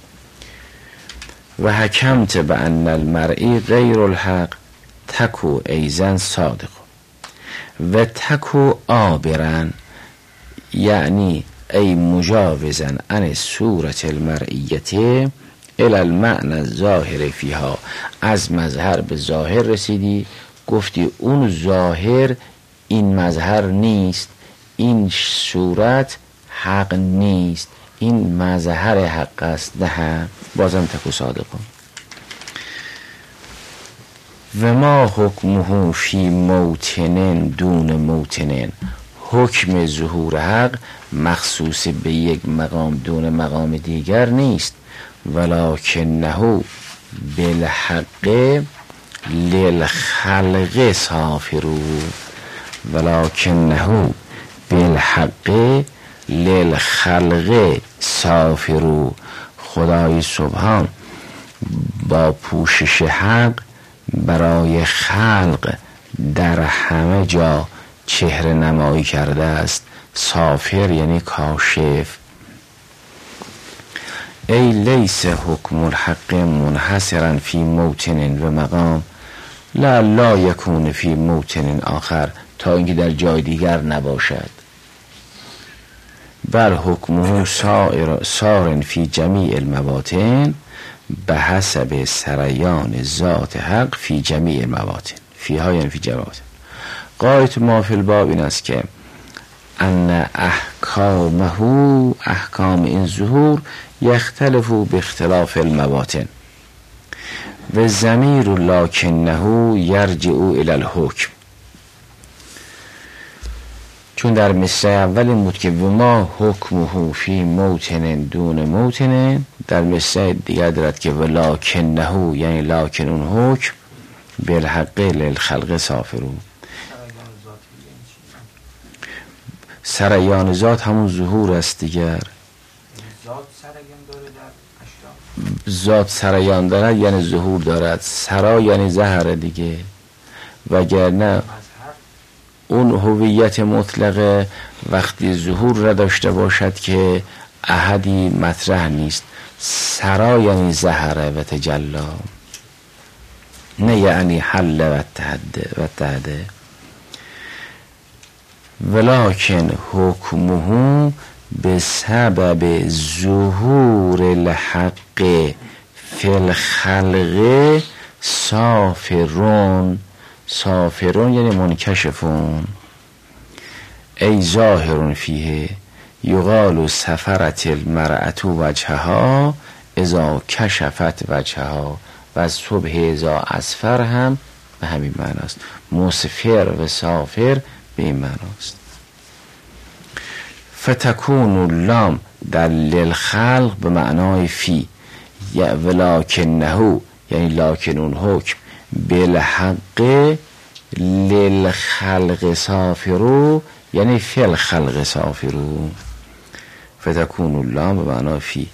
و حکمت به ان المرئی غیر الحق، تکو ایزن صادق و تکو آبرن، یعنی ای مجاوزن عن صورت المرئیت الی المعنى الظاهر فیها. از مظهر به ظاهر رسیدی، گفتی اون ظاهر این مظهر نیست، این صورت حق نیست، این مظهر حق است. نه، بازم تکو صادقون. و ما حکمه فی موطن دون موطن، حکم ظهور حق مخصوص به یک مقام دون مقام دیگر نیست. ولکنه بالحق للخلق سافرو، ولکنه بالحق للخلق سافرو. خدای سبحان با پوشش حق برای خلق در همه جا چهره نمایی کرده است. سافر یعنی کاشف. ای لیس حکم الحق منحصرا فی موطن و مقام، لا یکون فی موطن آخر، تا اینکه در جای دیگر نباشد. بل حکمه سار فی جمیع المواطن به حسب سریان ذات حق فی جمیع المواطن. فیها یعنی فی جواز. قایت ما فی الباب این است که ان احکامه، احکام این ظهور، یختلف به اختلاف المواطن و ضمیر لکنه یرجع الی الحکم. چون در مصرع اول این بود که ما حکمه فی موطن دون موطن، در مصرع دیگر دارد که ولکنه یعنی لکن اون حکم بالحق للخلق سافرون. سریان ذات همون ظهور است دیگر. ذات سریان دارد یعنی ظهور دارد. سرا یعنی ظهر دیگه. وگرنه اون هویت مطلقه وقتی ظهور را داشته باشد که احدی مطرح نیست. سرا یعنی ظهر و تجلا، نه یعنی حل و اتحده. ولکن حکمه به سبب ظهور الحق فی الخلق سافرون. سافرون یعنی منکشفون. ای ظاهرون فیه یقال سفرت المرأة وجهها اذا کشفت وجهها، و از صبح اذا اسفر هم به همین معناست. مسفر و سافر به این معناست. فتکون اللام در للخلق به معنای فی، ولکنه یعنی لکن اون حکم بالحق للخلق سافرو یعنی فی الخلق سافرو. فتکون اللام به معنای فی.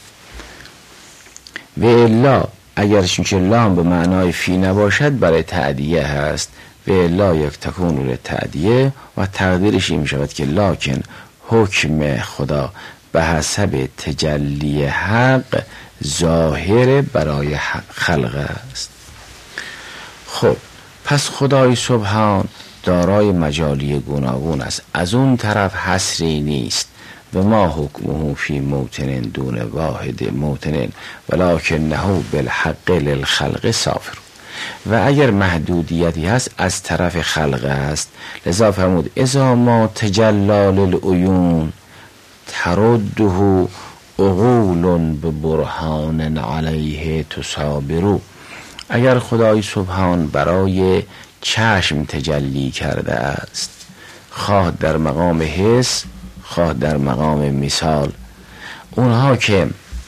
و الا اگر چونکه لام به معنای فی نباشد برای تعدیه هست. و الا یک تکون للتعدیه و تقدیرش این می شود که لکن حکم خدا به حسب تجلی حق ظاهر برای خلق است. خب پس خدای سبحان دارای مجالی گوناگون است. از اون طرف حصری نیست و ما حکمه فی موطن دون واحد موطن ولکنه بالحق للخلق سافر. و اگر محدودیتی هست از طرف خلق است. لذا فرمود اذا ما تجلال العیون ترده عقول ببرهان علیه تصابرو. اگر خدای سبحان برای چشم تجلی کرده است، خواه در مقام حس خواه در مقام مثال، اونها که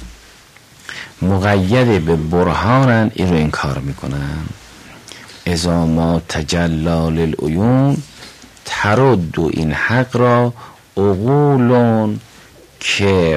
مقید به برهانن این رو انکار میکنن. اذا ما تجلال العیون ترد این حق را عقولون که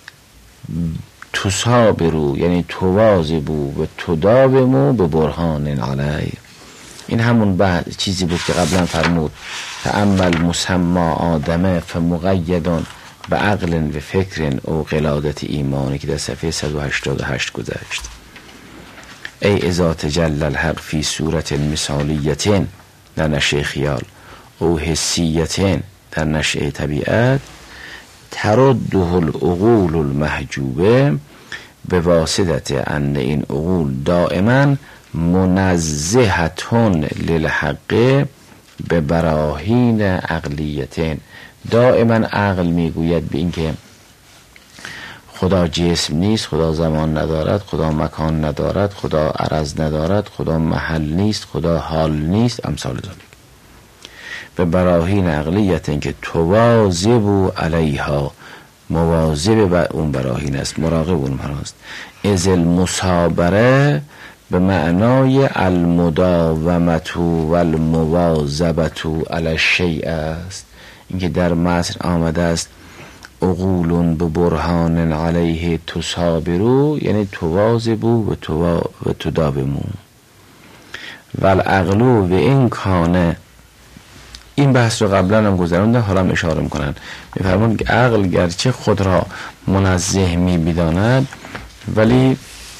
تصابرو یعنی تواظبو و تداومو به برهان علی. این همون بعد چیزی بود که قبلا فرمود تأمل مسمى آدمه فمقیدون به عقل و فکر او قلادت ایمانی که در صفحه 188 گذشت. ای اذا تجلی الحق فی صورت مثالیتین در نشأ خیال او حسیتین در نشأ طبیعت ترده العقول المحجوبه به واسطه ان این عقول دائما منزهتون للحق به براهین عقلیتین. دائما عقل میگوید به این که خدا جسم نیست، خدا زمان ندارد، خدا مکان ندارد، خدا عرض ندارد، خدا محل نیست، خدا حال نیست، امثال ذلک. به براهین عقلیتین که تواظبو علیها، مواظب بر اون براهین است، مراقب اون هست. از المصابره به معنای المداومت و المواظبت علی الشیء است. اینکه در متن آمده است عقولون به برهان علیه تصابرو یعنی تواظبو و تداومو و العقلو و این کانه. این بحث رو قبلا هم گذروندن، حالا هم اشاره میکنن، میفرمون که عقل گرچه خود را منزه میبیداند ولی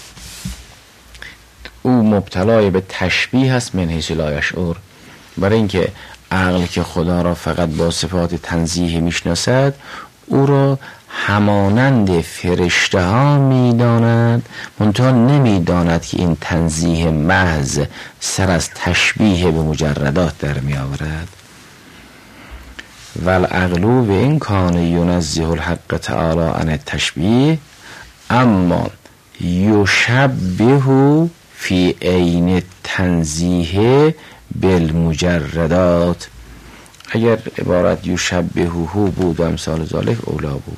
او مبتلای به تشبیه است من حیث لا یشعر. برای اینکه عقل که خدا را فقط با صفات تنزیه میشناسد او را همانند فرشته ها میداند، منتها نمیداند که این تنزیه محض سر از تشبیه به مجردات در می آورد. والعقلو و این کان ینزه الحق تعالی عن التشبیه اما یشبه فی عین تنزیه بالمجردات. اگر عبارت یشبهه بود امثال ذالک اولا بود.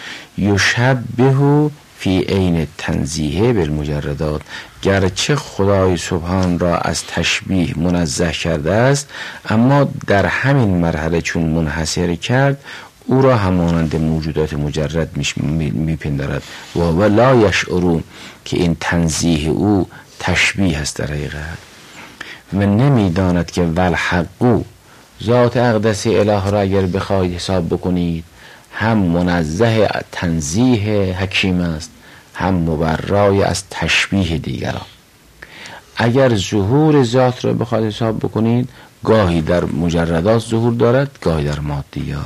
یشبه فی عین تنزیه بالمجردات، گرچه خدای سبحان را از تشبیه منزه کرده است اما در همین مرحله چون منحصر کرد او را همانند موجودات مجرد میپندارد و لا یشعرون که این تنزیه او تشبیه است در حقیقت و نمیداند که والحقو ذات اقدس اله را اگر بخواهید حساب بکنید هم منزه تنزیه حکیم است هم مبرای از تشبیه دیگران. اگر ظهور ذات را بخواهید حساب بکنید گاهی در مجردات ظهور دارد گاهی در مادیات.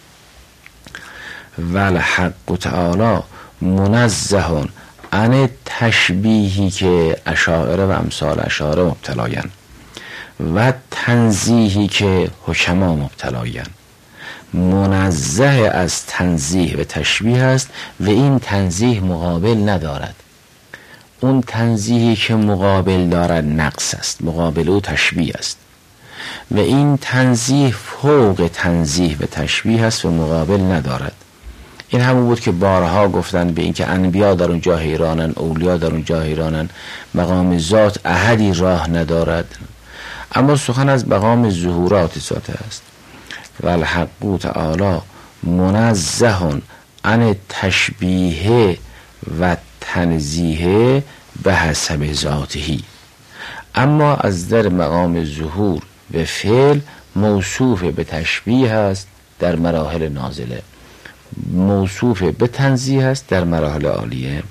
والحق تعالی منزهون عن تشبیهی که اشاعره و امثال اشاعره مبتلاین و تنزیهی که حکما مبتلاین. منزه از تنزیه و تشبیه است و این تنزیه مقابل ندارد. اون تنزیهی که مقابل دارد نقص است، مقابل او تشبیه است و این تنزیه فوق تنزیه و تشبیه است و مقابل ندارد. این همون بود که بارها گفتن به این که انبیا در اونجا حیرانن، اولیا در اونجا حیرانن، مقام ذات احدی راه ندارد، اما سخن از مقام ظهورات ذات است. والحق تعالی منزه عن تشبیه و تنزیه به حسب ذاته، اما از در مقام ظهور و فعل موصوف به تشبیه است در مراحل نازله، موصوف به تنزیه است در مراحل عالیه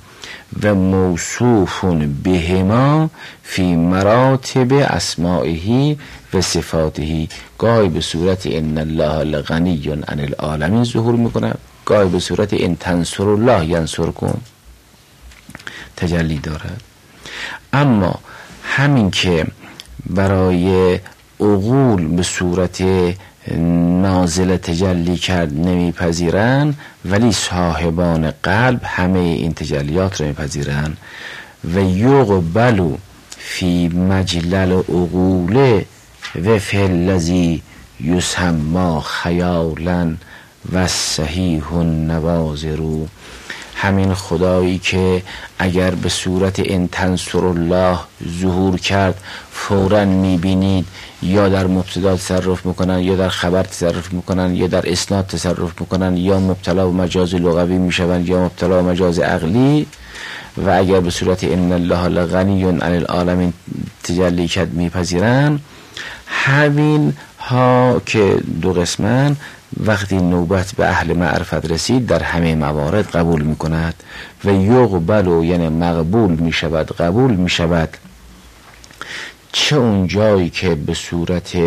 و موصوف بهما فی مراتب اسمائه و صفاته. گاهی به صورت ان الله لغنی عن العالمین ظهور میکنه، گاهی به صورت ان تنصر الله ینصرکم تجلی دارد. اما همین که برای عقول به صورت نازل تجلی کرد نمیپذیرن، ولی صاحبان قلب همه این تجلیات رو میپذیرن. و یقبل فی مجلل عقول و فی الذی یسمى خیالا و صحیح النواظر. همین خدایی که اگر به صورت ان تنصر الله ظهور کرد فوراً میبینید یا در مبتدا تصرف میکنن یا در خبر تصرف میکنن یا در اسناد تصرف میکنن یا مبتلا و مجاز لغوی میشوند یا مبتلا و مجاز عقلی. و اگر به صورت ان الله لغنی عن العالمین تجلی کرد میپذیرن. همین ها که دو قسمن وقتی نوبت به اهل معرفت رسید در همه موارد قبول می کند. و یقبل یعنی مقبول می شود، قبول می شود، چه اون جایی که به صورت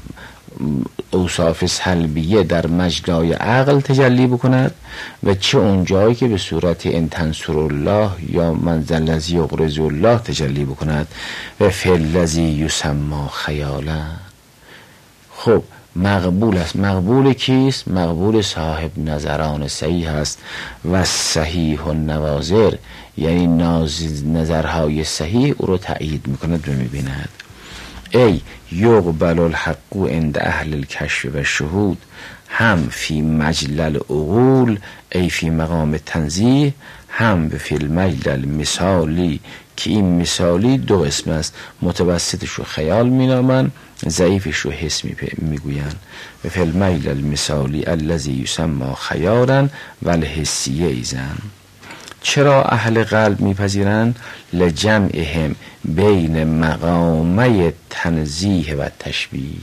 اوصاف سلبیه در مجرای عقل تجلی بکند و چه اون جایی که به صورت ان تنصر الله یا من ذا الذی یقرض الله تجلی بکند و فی الذی یسمى خیالا. خب مقبول است. مقبول کیست؟ مقبول صاحب نظران صحیح است. و صحیح النواظر یعنی نظرهای صحیح او رو تأیید میکند و میبیند. ای یقبل الحق عند اهل الکشف و شهود، هم فی مجلل عقول ای فی مقام تنزیه، هم فی المجلل مثالی که این مثالی دو قسم است، متوسطش رو خیال مینامن، ضعیفش رو حس میگوین. و فی المجلل مثالی الذی یسمى خیالا و الحسیه ایزن. چرا اهل قلب میپذیرند؟ لجمعهم بین مقامه تنزیه و تشبیه.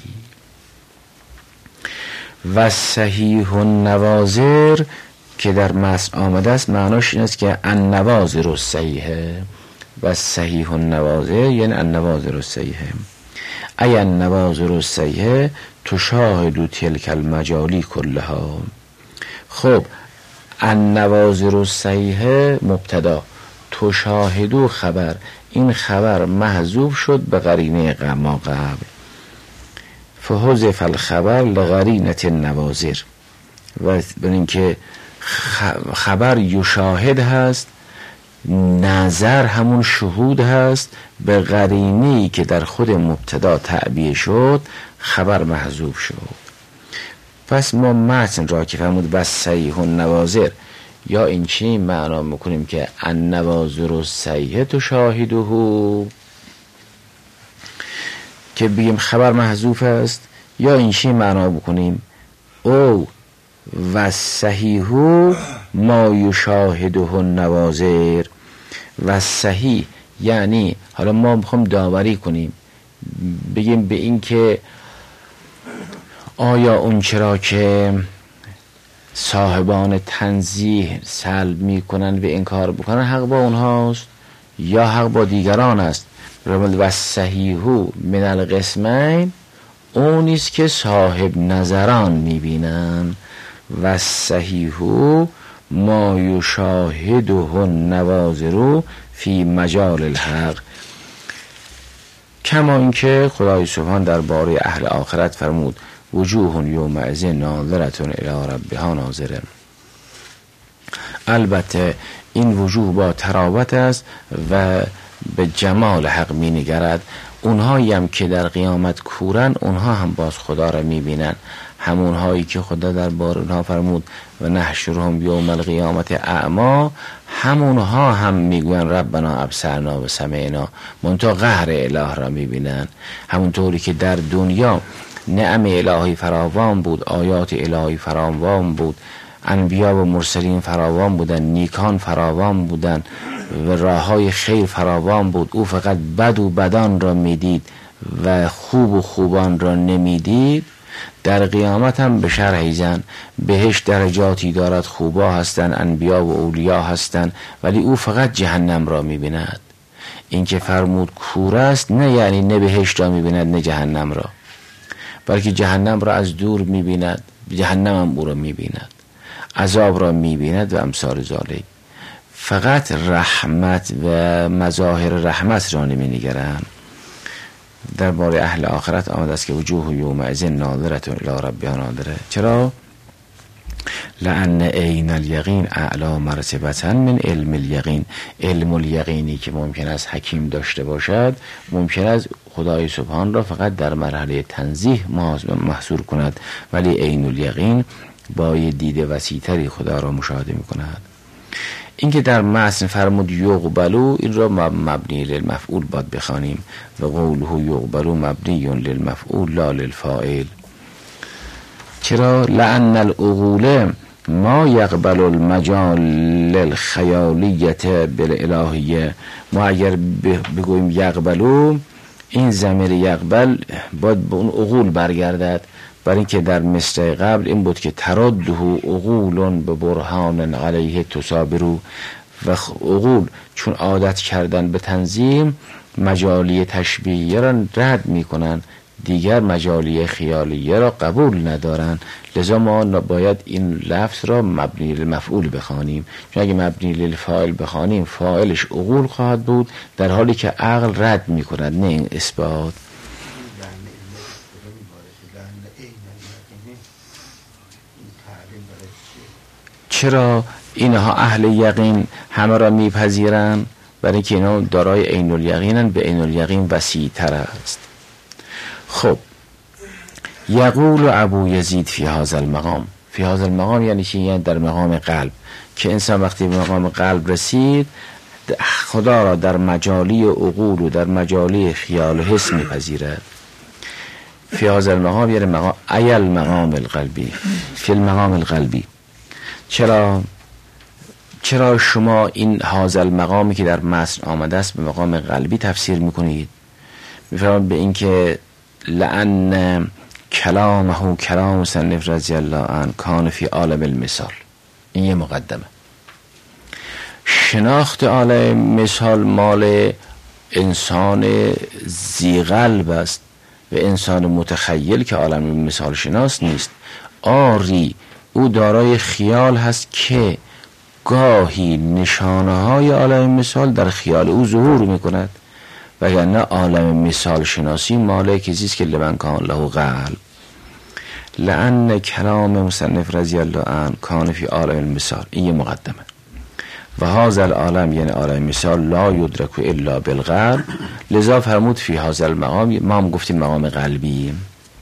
و صحیح النواظر که در متن آمده است معناش این است که النواظر الصحیحه. و صحیح النواظر یعنی النواظر الصحیحه. ای النواظر الصحیحه تشاهد تلک المجالی کلها. خب النواظر الصحیحه مبتدا، تشاهدو خبر، این خبر محذوف شد به قرینه ما قبل، فحذف الخبر لقرینه النواظر. و ببینید که خبر یشاهد هست، نظر همون شهود هست، به قرینه‌ای که در خود مبتدا تعبیه شد خبر محذوف شد. پس ما متن را که فرمود و صحیح النواظر یا این چی معنا میکنیم که النواظر الصحیحه تشاهده که بگیم خبر محذوف است، یا این چی معنا بکنیم او و صحیح ما یشاهده النواظر. و صحیح یعنی حالا ما میخوام داوری کنیم، بگیم به این که آیا اون چرا که صاحبان تنزیه سلب میکنن و انکار بکنن حق با اونهاست یا حق با دیگران است. و صحیح من القسمین اون نیست که صاحب نظران میبینن. و صحیح ما یشاهده النواظر فی مجال الحق، کما اینکه خدای سبحان درباره اهل آخرت فرمود وجوه یومئذ ناظرة الی ربها ناظره. البته این وجوه با تراوت است و به جمال حق می نگرد. اونهایی هم که در قیامت کورن اونها هم باز خدا را می بینن، همون هایی که خدا در بار اونها فرمود و نحشرهم یوم القیامت اعما، همون ها هم میگوین ربنا ابصرنا و سمعنا، منتها قهر اله را میبینن. همونطوری که در دنیا نعم الهی فراوان بود، آیات الهی فراوان بود، انبیا و مرسلین فراوان بودن، نیکان فراوان بودن و راههای خیر فراوان بود، او فقط بد و بدان را میدید و خوب و خوبان را نمیدید. در قیامت هم به شرح زن بهشت درجاتی دارد، خوبا هستند، انبیا و اولیا هستند، ولی او فقط جهنم را می‌بیند. این که فرمود کور است، نه یعنی نه بهشت را می‌بیند نه جهنم را، بلکه جهنم را از دور می‌بیند، جهنم هم او را می‌بیند، عذاب را می‌بیند و امثال ذالک. فقط رحمت و مظاهر رحمت را نمی‌نگرند. در باره اهل آخرت آمده است که وجوه یومئذ ناظرة الی ربها ناظرة. چرا؟ لأن عین الیقین اعلی مرتبة من علم الیقین. علم الیقینی که ممکن است حکیم داشته باشد، ممکن است خدای سبحان را فقط در مرحله تنزیه محصور کند، ولی عین الیقین با دید وسیع‌تری خدا را مشاهده می‌کند. این که در متن فرمود یقبلو، این را مبنی للمفعول باید بخوانیم و قوله یقبلو مبنی للمفعول لا للفاعل. چرا؟ لأن العقول ما یقبل المجال للخیالیت بالالهیه. ما اگر بگوییم یقبلو، این ضمیر یقبل باید به اون عقول برگردد، برای اینکه در مصرع قبل این بود که ترده عقول به برهان علیه تصابرو، و عقول چون عادت کردن به تنظیم مجالی تشبیهیه را رد میکنن، دیگر مجالی خیالیه را قبول ندارن. لذا ما باید این لفظ را مبنی للمفعول بخوانیم، چون اگه مبنی للفاعل بخوانیم فاعلش عقول خواهد بود، در حالی که عقل رد میکند، نه این اثبات. چرا اینها اهل یقین همه را میپذیرن؟ برای اینکه اینا دارای عین الیقینن، به عین الیقین وسیع‌تر است. خب یقول ابو یزید فی هذا المقام. فی هذا المقام یعنی چی؟ یعنی در مقام قلب، که انسان وقتی به مقام قلب رسید خدا را در مجالی عقول و در مجالی خیال و حس میپذیرد. فی هذا المقام یعنی مقام ایل مقام القلبی، فی المقام القلبی. چرا شما این هذا المقامی که در متن آمده است به مقام قلبی تفسیر میکنید؟ میفرماید به این که لأن کلامه کلام مصنف رضی الله عنه کان فی عالم المثال. این یه مقدمه. شناخت عالم مثال مال انسان ذی قلب است و انسان متخیل که عالم مثال شناس نیست. آری او دارای خیال هست که گاهی نشانه های عالم مثال در خیال او ظهور میکند، وگرنه عالم مثال شناسی مال کسی است که لمن کان له قلب. لأن کلام مصنف رضی الله عنه کان فی عالم المثال. این یه مقدمه. و هذا العالم یعنی عالم مثال لا یدرک الا بالقلب. لذا فرمود فی هذا المقام، ما هم گفتیم مقام قلبی،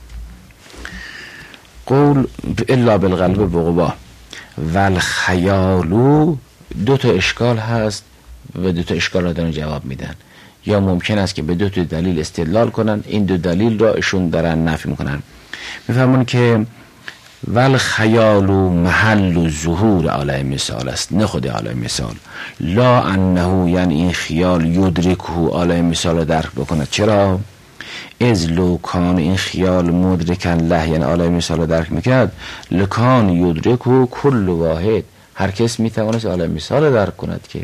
قول الا بالقلب بقبا. و الخیالو دو تا اشکال هست و دو تا اشکال را دارن جواب میدن. یا ممکن است که به دو تا دلیل استدلال کنن، این دو دلیل را ایشون دارن نفی میکنن. میفهمون که ول خیالو محل ظهور عالم مثال است، نه خود عالم مثال. لا انه یعنی این خیال یدرکه عالم مثال را درک بکنه. چرا؟ از لو کان این خیال مدرکن له یعنی عالم مثال را درک میکرد، لکان یدرکه کل واحد، هر کس میتوانست عالم مثال را درک کند. که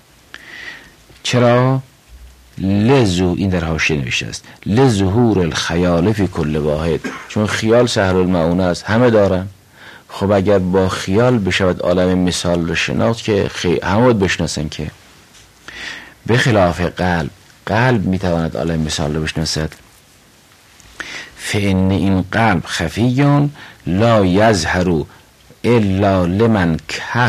چرا؟ لزو، این در حاشیه نوشته است، لظهور الخیال فی کل واحد، چون خیال سهل المعونه است، همه دارن. خب اگر با خیال بشود عالم مثال رو شناخت که همه باید بشناسن، که به خلاف قلب میتواند عالم مثال رو بشناسد. فإن این قلب خفیون لا یظهر الا لمن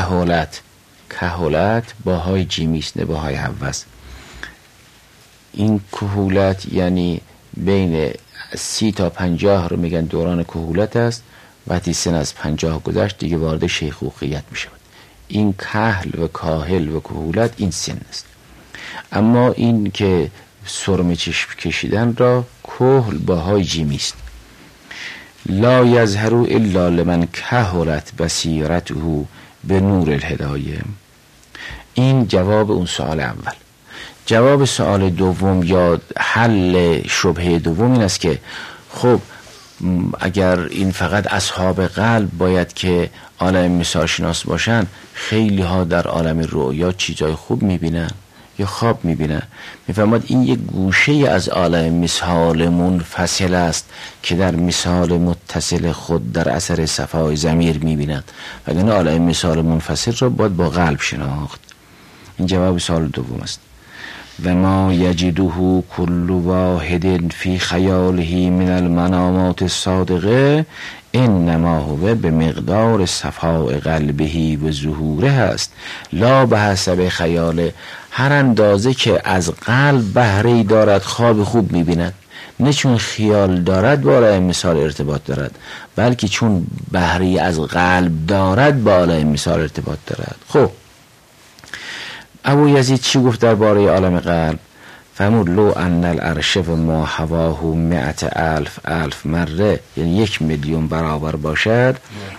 کهولت با های جیمیست، نه با های هوس. این کهولت یعنی بین 30 تا 50 رو میگن دوران کهولت است. وقتی سن از 50 گذشت دیگه وارد شیخوخیت میشود. این کهل و کاهل و کهولت این سن است. اما این که سرم چشم کشیدن را کهل با های جیمی است. لا یظهر الا لمن کهلت بصیرته به نور الهدایه. این جواب اون سوال اول. جواب سوال دوم یا حل شبهه دوم این است که خب اگر این فقط اصحاب قلب باید که عالم مثال شناس باشن، خیلی ها در عالم رؤیا چیزای خوب میبینن یا خواب میبینن. میفهمد این یک گوشه از عالم مثال منفصل است که در مثال متصل خود در اثر صفای ضمیر میبینند، وگرنه عالم مثال منفصل را باید با قلب شناخت. این جواب سوال دوم است. و ما یجده کل واحد فی خیاله من المنامات الصادقه انما هو به مقدار صفاء قلبه و ظهوره است، لا به حسب خیاله. هر اندازه که از قلب بهره‌ای دارد خواب خوب می‌بیند، نه چون خیال دارد با عالم مثال ارتباط دارد، بلکه چون بهره‌ای از قلب دارد با عالم مثال ارتباط دارد. خب ابو یزید چی گفت درباره عالم قلب؟ فرمود لو ان العرش و ما هواه 100,000 مره، یعنی 1,000,000 برابر باشد،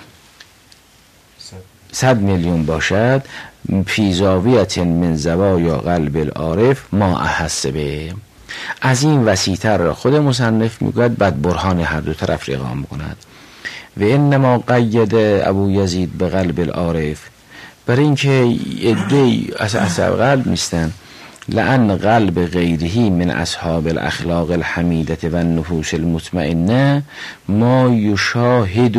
100 میلیون باشد، فی زاویة من زوایا قلب العارف ما احس به. از این وسیع‌تر را خود مصنف میگوید، بعد برهان هر دو طرف را اقامه کند. و انما قید ابو یزید به قلب العارف، برای اینکه ادعی از اصحاب قلب نیستن، لأن قلب غیره من اصحاب الاخلاق الحمیدة و النفوس المطمئنه ما یشاهد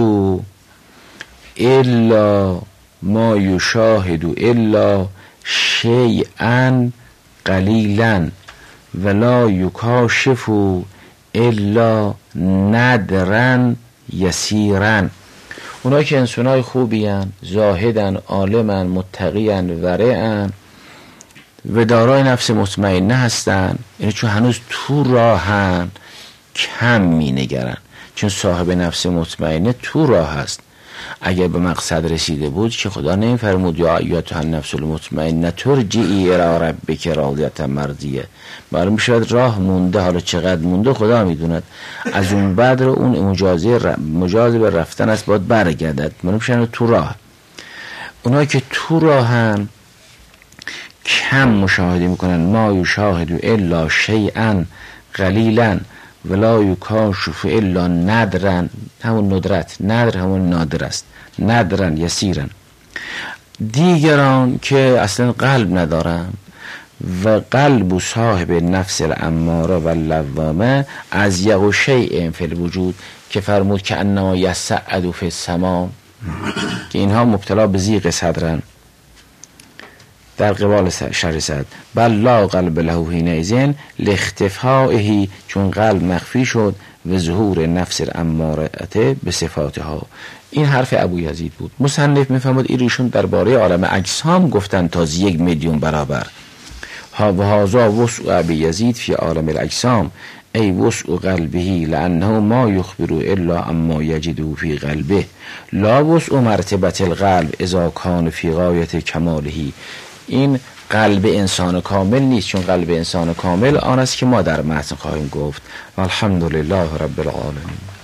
الا شیئا قلیلا ولا یکاشف الا ندرا یسیرا. اونا که انسانای خوبی هن، زاهدن، عالمن، متقین، ورعن و دارای نفس مطمئنه هستن، یعنی چون هنوز تو راهن کم می نگرن، چون صاحب نفس مطمئنه تو راه هست. اگر به مقصد رسیده بود که خدا نمی‌فرمود یا ایتها النفس المطمئنه ترجعی الی ربک راضیة مرضیه. معلوم شد راه مونده، حالا چقدر مونده خدا میدوند. از اون بعد رو اون مجاز به رفتن است، باید برگردد. معلوم شد تو راه. اونایی که تو راهن کم مشاهده میکنن، ما یشاهد الا شیئا قلیلا ولا یکاشف الا ندرا، همون ندرت، ندر همون نادر است، ندرن یسیرن. دیگران که اصلا قلب ندارن و قلب صاحب نفس الاماره و لوامه از یغ شیء فی الوجود، که فرمود که انما یصعد فی السماء، که اینها مبتلا به ضیق صدرن در قبال شر صد. بل لا قلب له حینئذ لاختفائه، چون قلب مخفی شد، و ظهور نفس الاماره به صفاتها. این حرف ابو یزید بود. مصنف میفهمد ایشون درباره عالم اجسام گفتن تا 1,000,000 برابر. ها و هذا وسع ابی یزید فی عالم الاجسام ای وسع قلبه لانه ما یخبر الا اما یجده فی قلبه لا وسع مرتبه القلب اذا کان فی غایت کماله. این قلب انسان کامل نیست، چون قلب انسان کامل آن است که ما در متن خواهیم گفت. والحمدلله رب العالمین.